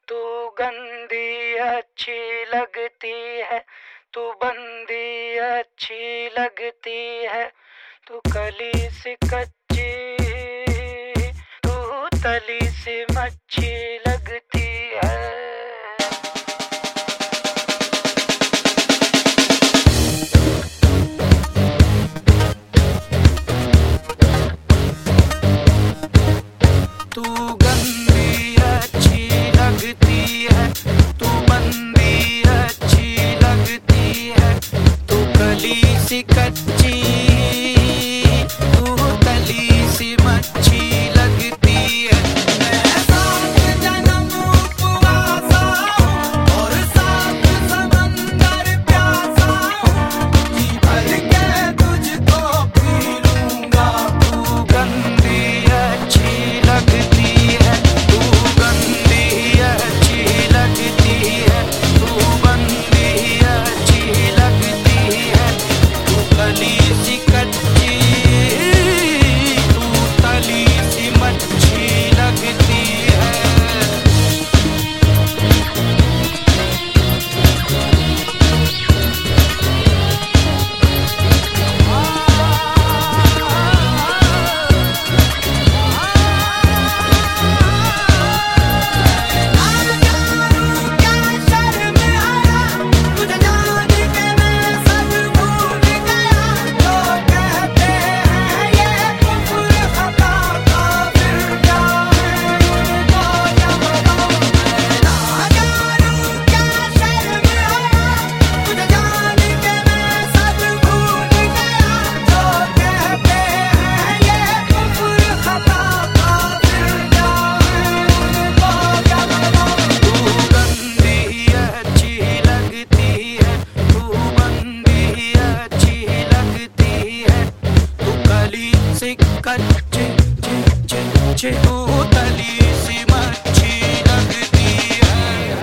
तू गंदी अच्छी लगती है, तू बंदी अच्छी लगती है, तू कली सी कच्ची, तू तली सी मच्छी लगती है। तू गंदी अच्छी लगती है, तू बंदी अच्छी लगती है, तू कली सी कच्ची, तू तली सी मच्छी लगती है। मैं सात जन्म उपवासा हूँ और सात समंदर प्यासा हूँ, जी भर के तुझको पी लूंगा। तू गंदी अच्छी लगती है, तू गंदी अच्छी लगती है, तू बंदी अच्छी लगती है, तू कली सी कच्ची, तू तली सी मच्छी लगती है। तू तली सी मच्छी लगती है।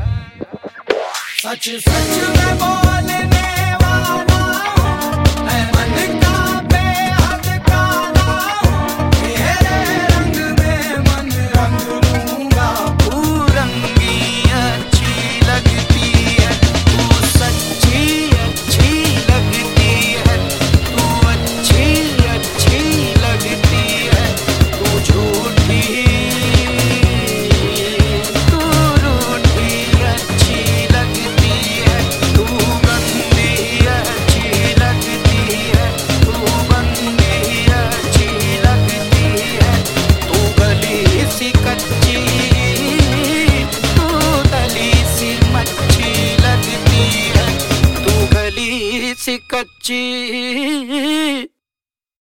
सच सच में बोलने वाला हूँ, मैं मन का बेहद काला हूँ, तेरे रंग में मन रंग लूंगा। तू रंगी अच्छी लगती है, तू सच्ची अच्छी लगती है, तू अच्छी अच्छी लगती है, तू झूठी तू रूठी अच्छी लगती है, तू गंदी अच्छी लगती है, तू बंदी अच्छी लगती है, तू गली सी कच्ची, तू तली सी मच्छी लगती है, तू गली सी कच्ची।